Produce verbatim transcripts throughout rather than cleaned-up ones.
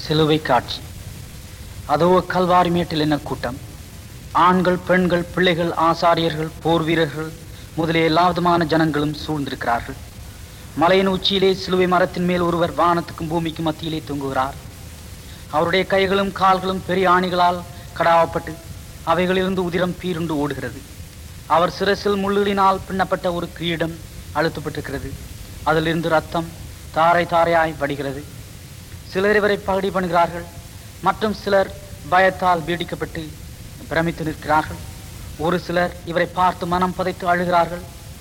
சிலுவை காட்சி. அதோ கல்வாரி மேட்டில் என்ன கூட்டம்! ஆண்கள், பெண்கள், பிள்ளைகள், ஆசாரியர்கள், போர் வீரர்கள் முதலிய எல்லா விதமான ஜனங்களும் சூழ்ந்திருக்கிறார்கள். மலையின் உச்சியிலே சிலுவை மரத்தின் மேல் ஒருவர் வானத்துக்கும் பூமிக்கும் மத்தியிலே தொங்குகிறார். அவருடைய கைகளும் கால்களும் பெரிய ஆணிகளால் கடாவப்பட்டு அவைகளிலிருந்து உதிரம் பீருண்டு ஓடுகிறது. அவர் சிரசில் முள்ளினால் பின்னப்பட்ட ஒரு கிரீடம் அழுத்தப்பட்டிருக்கிறது. அதிலிருந்து ரத்தம் தாரை தாரையாய் வடிகிறது. சிலர் இவரை பகடி பண்ணுகிறார்கள், மற்றும் சிலர் பயத்தால் பீடிக்கப்பட்டு பிரமித்து நிற்கிறார்கள். ஒரு சிலர் இவரை பார்த்து மனம் பதைத்து அழுகிறார்கள்.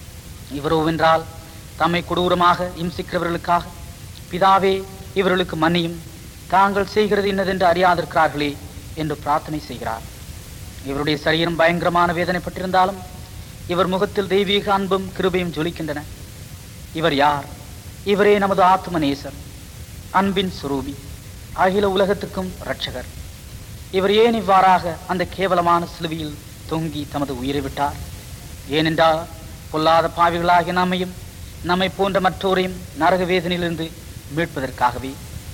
இவரோ வென்றால் தம்மை கொடூரமாக இம்சிக்கிறவர்களுக்காக, பிதாவே இவர்களுக்கு மன்னியும், தாங்கள் செய்கிறது இன்னதென்று அறியாதிருக்கிறார்களே என்று பிரார்த்தனை செய்கிறார். இவருடைய சரீரம் பயங்கரமான வேதனைப்பட்டிருந்தாலும் இவர் முகத்தில் தெய்வீக அன்பும் கிருபையும் ஜொலிக்கின்றன. இவர் யார்? இவரே நமது ஆத்ம நேசர், அன்பின் சுரூபி, அகில உலகத்துக்கும் இரட்சகர். இவர் ஏன் இவ்வாறாக அந்த கேவலமான சிலுவையில் தொங்கி தமது உயிரை விட்டார்? ஏனென்றால் பொல்லாத பாவிகளாகிய நம்மையும் நம்மை போன்ற மற்றோரையும் நரக வேதனையிலிருந்து மீட்பதற்காகவே.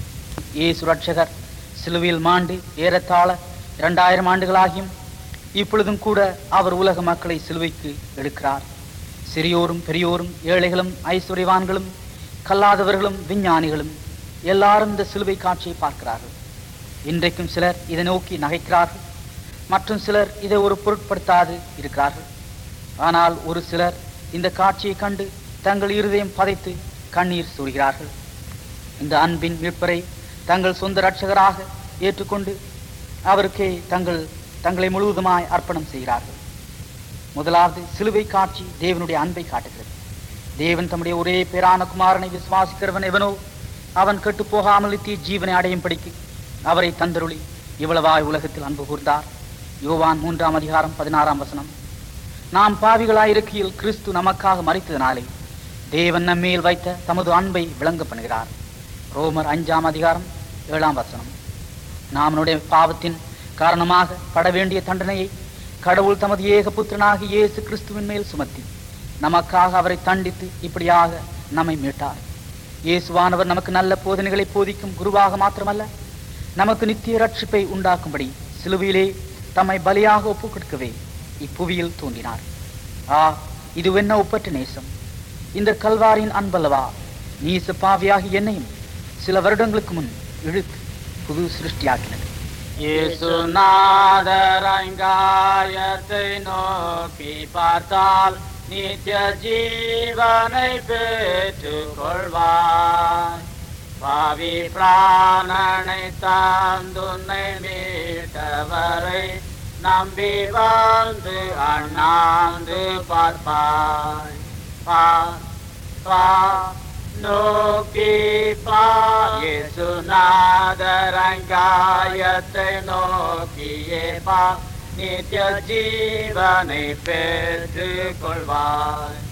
இயேசு இரட்சகர் சிலுவையில் மாண்டு ஏறத்தாழ இரண்டாயிரம் ஆண்டுகளாகியும் இப்பொழுதும் கூட அவர் உலக மக்களை சிலுவைக்கு எடுக்கிறார். சிறியோரும் பெரியோரும், ஏழைகளும் ஐஸ்வர்யவான்களும், கல்லாதவர்களும் விஞ்ஞானிகளும் எல்லாரும் இந்த சிலுவை காட்சியை பார்க்கிறார்கள். இன்றைக்கும் சிலர் இதை நோக்கி நகைக்கிறார்கள், மற்றும் சிலர் இதை ஒரு பொருட்படுத்தாது இருக்கிறார்கள். ஆனால் ஒரு சிலர் இந்த காட்சியை கண்டு தங்கள் இருதயம் பதைத்து கண்ணீர் சூறுகிறார்கள். இந்த அன்பின் மீட்பரை தங்கள் சொந்த இரட்சகராக ஏற்றுக்கொண்டு அவருக்கே தங்கள் தங்களை முழுவதுமாய் அர்ப்பணம் செய்கிறார்கள். முதலாவது சிலுவை காட்சி தேவனுடைய அன்பை காட்டுகிறது. தேவன் தம்முடைய ஒரே பேரான குமாரனை விசுவாசிக்கிறவன் எவனோ அவன் கெட்டு போகாமல் நித்திய ஜீவனை அடையும் படிக்கு அவரை தந்தருளி இவ்வளவாய் உலகத்தில் அன்பு கூர்ந்தார். யோவான் மூன்றாம் அதிகாரம் பதினாறாம் வசனம். நாம் பாவிகளாயிருக்கையில் கிறிஸ்து நமக்காக மரித்ததினாலே தேவன் நம்மேல் வைத்த தமது அன்பை விளங்க பண்ணுகிறார். ரோமர் அஞ்சாம் அதிகாரம் ஏழாம் வசனம். நாம் நம்முடைய பாவத்தின் காரணமாக பட வேண்டிய தண்டனையை கடவுள் தமது ஏக புத்திரனாகி இயேசு கிறிஸ்துவின் மேல் சுமத்தி நமக்காக அவரை தண்டித்து இப்படியாக நம்மை மீட்டார். இயேசுவானவர் நமக்கு நல்ல போதனைகளை போதிக்கும் குருவாக மாத்திரமல்ல, நமக்கு நித்திய ரட்சிப்பை உண்டாக்கும்படி சிலுவையிலே தம்மை பலியாக ஒப்பு கொடுக்கவே இப்புவியில் தோன்றினார். ஆ, இதுவென்ன ஒப்பற்ற நேசம்! இந்த கல்வாரியின் அன்பல்லவா நீச பாவியாகி என்னையும் சில வருடங்களுக்கு முன் இழுத்து புது சிருஷ்டியாக்கினது. இயேசுநாதரங்காயத்தை நோக்கி பார்த்தால் நித்திய ஜீவனை பெற்றுக் கொள்வாய். பாவி பிராணனை தாந்துன்னை மீட்டவரை நம்பி வந்து அண்ணாந்து பார்ப்பாய். பா பா நோக்கி பார், இயேசுநாதரங்காயத்தை நோக்கியே பார், நித்திய ஜீவனை பெற்றுக் கொள்வாய்.